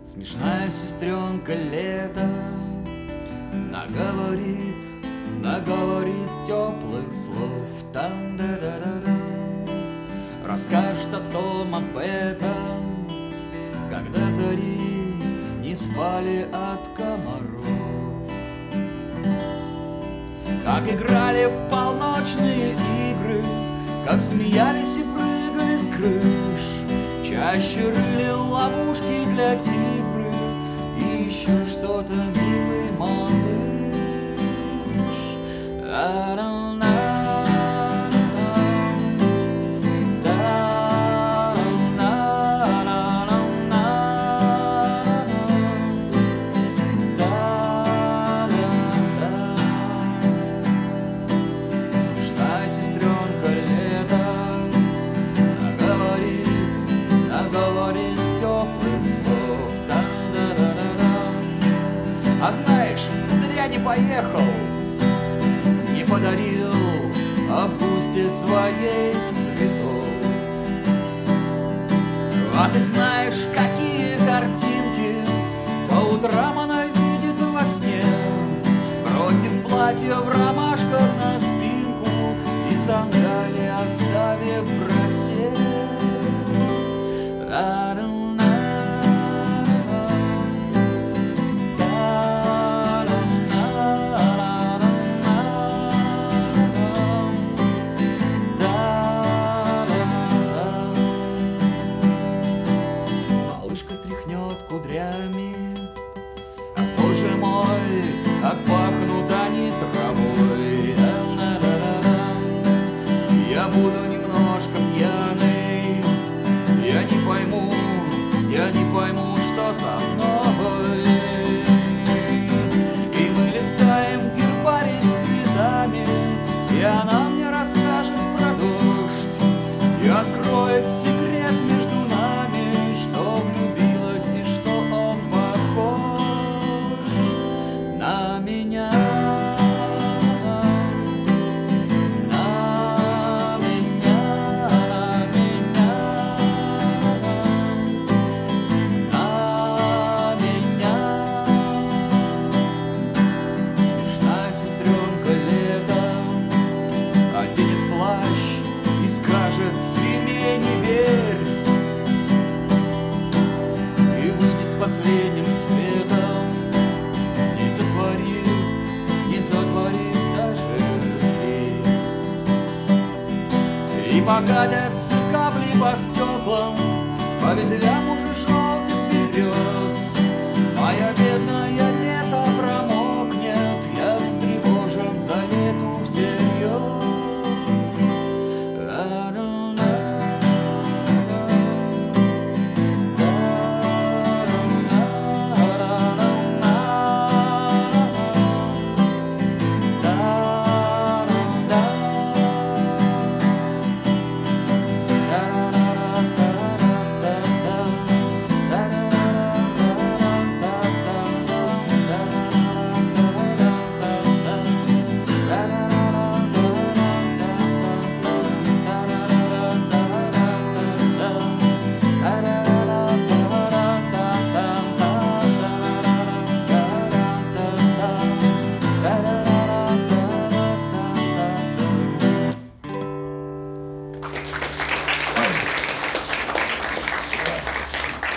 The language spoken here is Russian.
Смешная сестренка лето наговорит теплых слов. Там-да-да-да-да. Расскажет о том, об этом, когда зари не спали от комаров. Как играли в полночные игры, как смеялись и прыгали с крыш, чаще рыли ловушки для тигры и еще что-то, милый малыш. Смешная сестренка лето наговорит теплых слов. А знаешь, зря не поехал, не подарил Августе своей цветов. А ты знаешь, какие картинки по утрам она видит во сне, бросив платье в ромашках на спинку и сандали оставив в росе. Малышка тряхнет кудрями, а боже мой, как пахнут они травой. Я буду немножко пьяный, я не пойму, что со мной. И мы листаем гербарий с цветами, и она мне расскажет про дождь и откроет секрет между нами, что влюбилась и что он похож на меня. Скажет себе не верь и выйдет с последним светом, не затворив даже дверь. И покатятся капли по стеклам, по ветвям уже